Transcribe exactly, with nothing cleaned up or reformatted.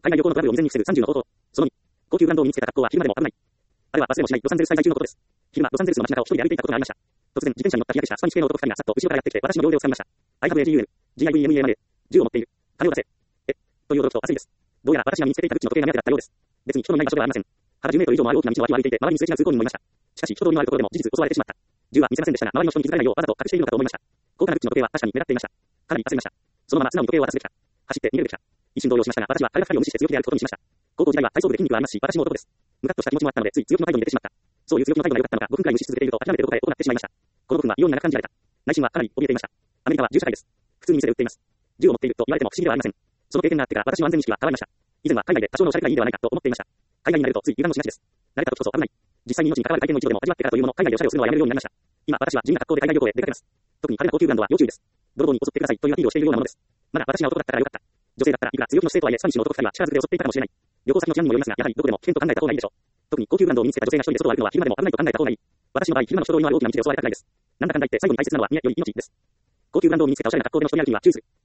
海外旅行のトラブルを未然に防ぐさんじゅうの方法。そのに、高級ブランドを身につけた格好は昼間でも危ない。あれは忘れもしないロサンゼルス滞在中のことです。昼間、ロサンゼルスの街中を一人で歩いていたことがありました。突然、自転車に乗った日焼けしたスパニッシュ系の男二人がさっと後ろからやってきて、私の両腕を掴みました。I have a gun、ジーアイブイエムエムエー、銃を持っている。金を出せ。え、という驚きと焦りです。どうやら私が身につけていたグッチの時計が目当てだったようです。別に人のいない場所ではありません。原じゅうメートル以上もある大きな道を歩き歩いていて、周りにすれ違う通行人もいました。しかし、人通りのあるところでも事実襲われてしまった。銃は見せませんでしたが、周りの人に気づかれないようわざと隠しているのかと思いました。高価なグッチの時計は確かに目立っていました。かなり焦りました。そのまま素直に時計を渡すべきか。走って逃げるべきか。一瞬動揺しましたが、私は彼ら二人を無視して強気であることにしました。高校時代は体操部で筋肉がありますし、私も男です。ムカッとした気持ちもあったので、つい強気の態度に出てしまった。そういう強気の態度が良かったのか、ごふんくらい無視し続けていると諦めてどこかへこうなってしまいました。このごふんは異様に長く感じられた。内心はかなり怯えていました。アメリカは銃社会です。普通に店で売っています。銃を持っていると言われても不思議ではありません。その経験があってから私の安全意識は変わりました。以前は海外で多少のおしゃれがいいではないかと思っていました。海外になるとつい油断もしがちです。慣れた時こそ危ない。実際に命に関わる体験を一度でも味わってからというもの、海外でおしゃれをするのはやめるようになりました。今、私は地味な格好で海外旅行へ出かけます。特に派手な高級ブランドは要注意です。泥棒に襲ってくださいというアピールをしているようなものです。まだ私が男だったからよかった。女性だったらいくら強気の姿勢とはいえ、スパニッシュの男二人は力ずくで襲っていたかもしれない。旅行先の治安にもよりますが、やはりどこでも危険と考えた方がいいでしょう。特に高級ブランドを身につけた女性が一人で外を歩くのは昼間でも危ないと考えた方がいい。私の場合、昼間の人通りのある大きな道で襲われたくらいです。なんだかんだ言って最後に大切なのは宮より命です。高級ブランドを身につけたおしゃれな格好での人に歩きには注意する。